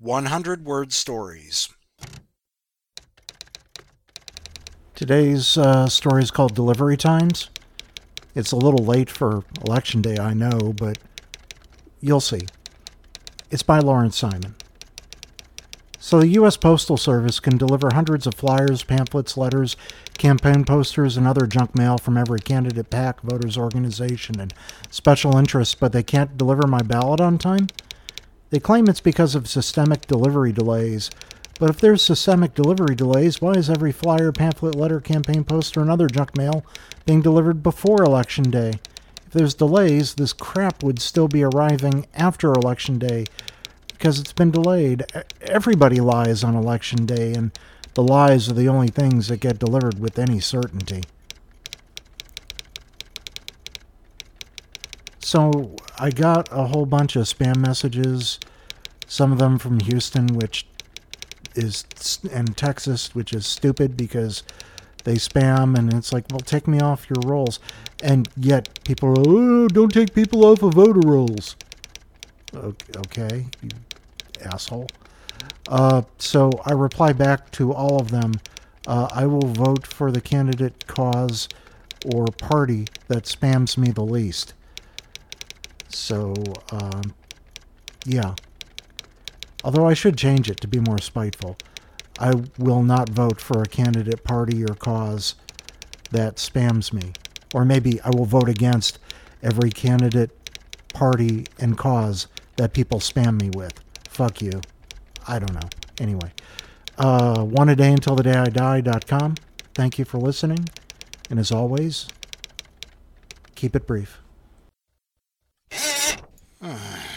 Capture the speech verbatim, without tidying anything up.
one hundred word stories. Today's uh, story is called Delivery Times. It's a little late for Election Day, I know, but you'll see. It's by Lawrence Simon. So the U S Postal Service can deliver hundreds of flyers, pamphlets, letters, campaign posters, and other junk mail from every candidate, PAC, voters organization, and special interests, but they can't deliver my ballot on time? They claim it's because of systemic delivery delays. But if there's systemic delivery delays, why is every flyer, pamphlet, letter, campaign poster, and other junk mail being delivered before Election Day? If there's delays, this crap would still be arriving after Election Day because it's been delayed. Everybody lies on Election Day, and the lies are the only things that get delivered with any certainty. So I got a whole bunch of spam messages, some of them from Houston, which is, and Texas, which is stupid because they spam, and it's like, well, take me off your rolls. And yet people are, oh, don't take people off of voter rolls. Okay, you asshole. Uh, so I reply back to all of them. Uh, I will vote for the candidate, cause, or party that spams me the least. So, um, yeah. Although I should change it to be more spiteful. I will not vote for a candidate, party, or cause that spams me. Or maybe I will vote against every candidate, party, and cause that people spam me with. Fuck you. I don't know. Anyway. Uh, one a day until the day I die dot com. Thank you for listening. And as always, keep it brief.